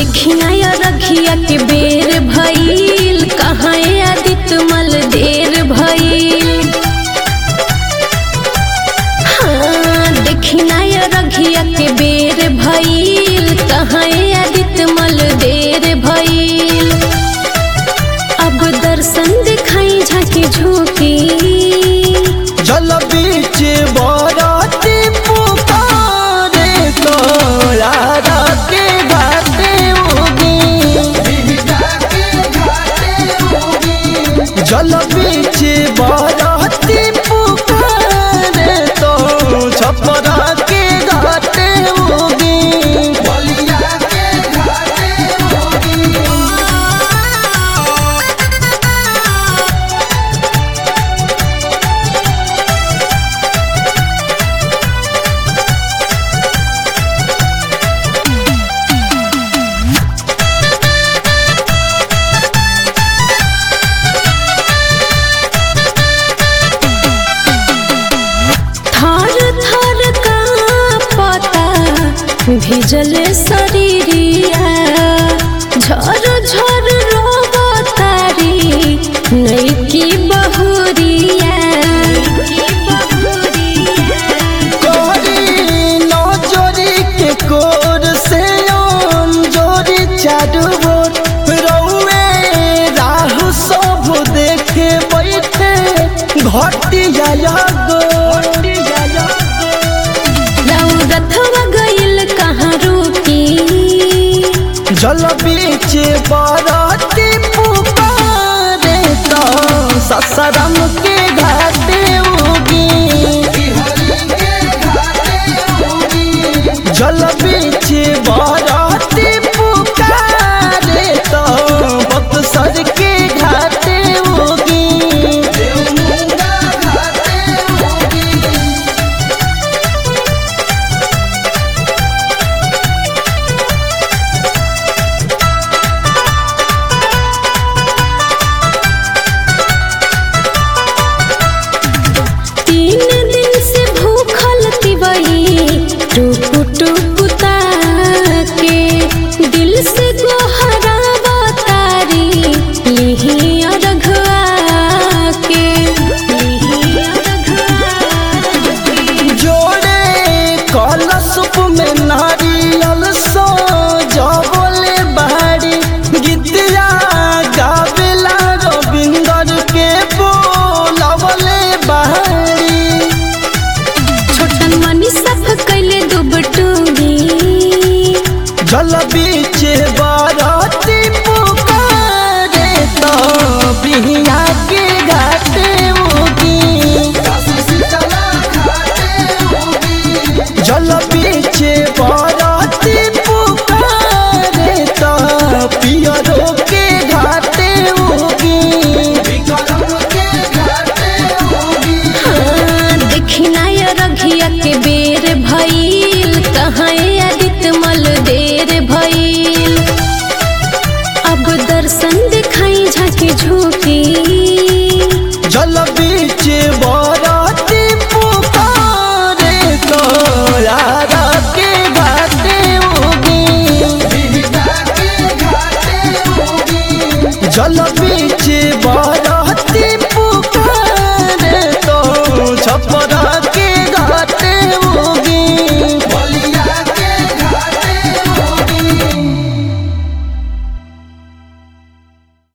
देखिया या रखिया के बेर भइल, कहाँ आदित्य मल देर भइल। हाँ देखिया या रखिया के बेर भइल, कहाँ आदित्य मल देर भइल। अब दर्शन दिखाई झांकी झोंकी, जल बीच बराती पुकारे तोरा के घाटे उगी। जल बीच बराती पुकारे तो छपरा के घाटे उगी। भिजल शरीरिया झर झर रोबतारी नैकी बहुरिया। नजरी के कोर से जोरी चारू रौए राहु सब देखे बैठे घटिया जल बीच बराती पुकारे तो ससरम के घाटे उगी। जल बीच बराती पुकारे तो बक्सर के घाटे उगी। टुकु टुकु ताके दिल से गोहरावा तारी लिहिया रघुआ के। जोड़े कलशुप में नारियल सो जबले बाड़ी गीतिया गावेला रविंदर के बोलवले बाड़ी। छोटन मनी सब कैले दुबटूगी, जल बीच